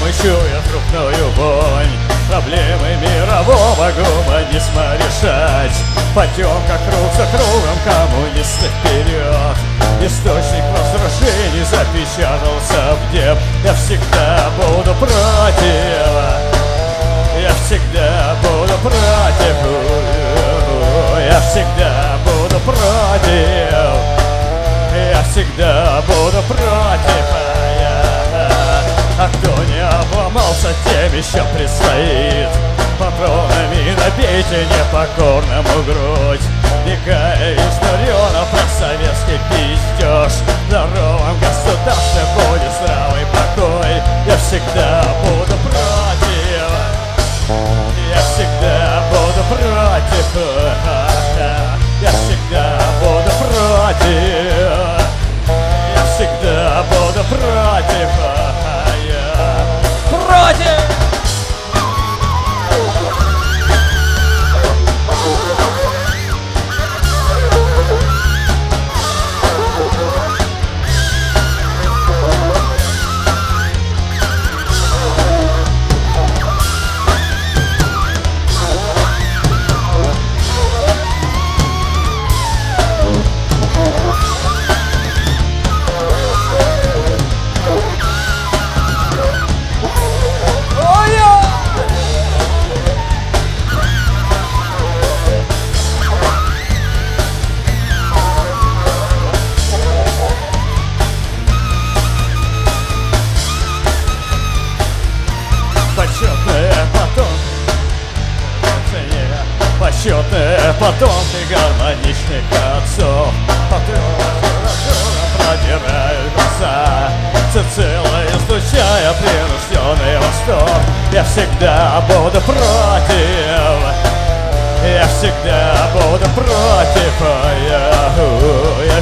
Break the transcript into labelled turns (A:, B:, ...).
A: чуя трупную вонь. Проблемы мирового гуманизма решать. Потемка круг за кругом, коммунисты вперед. Источник разрушений запечатался в деб. Я всегда буду против. Я всегда буду против. Я всегда буду против. Я всегда буду против. А кто не обломался, тем еще предстоит. Патронами набейте непокорному грудь. Векая историона про советский пиздеж. В здоровом государстве будет здравый покой. Я всегда буду против. Я всегда буду против. Я всегда буду против. Я всегда буду против. Против! Почетные потомки гармоничных отцов. Продирают глаза, всецело излучая принужденный восток. Я всегда буду против. Я всегда буду против. Я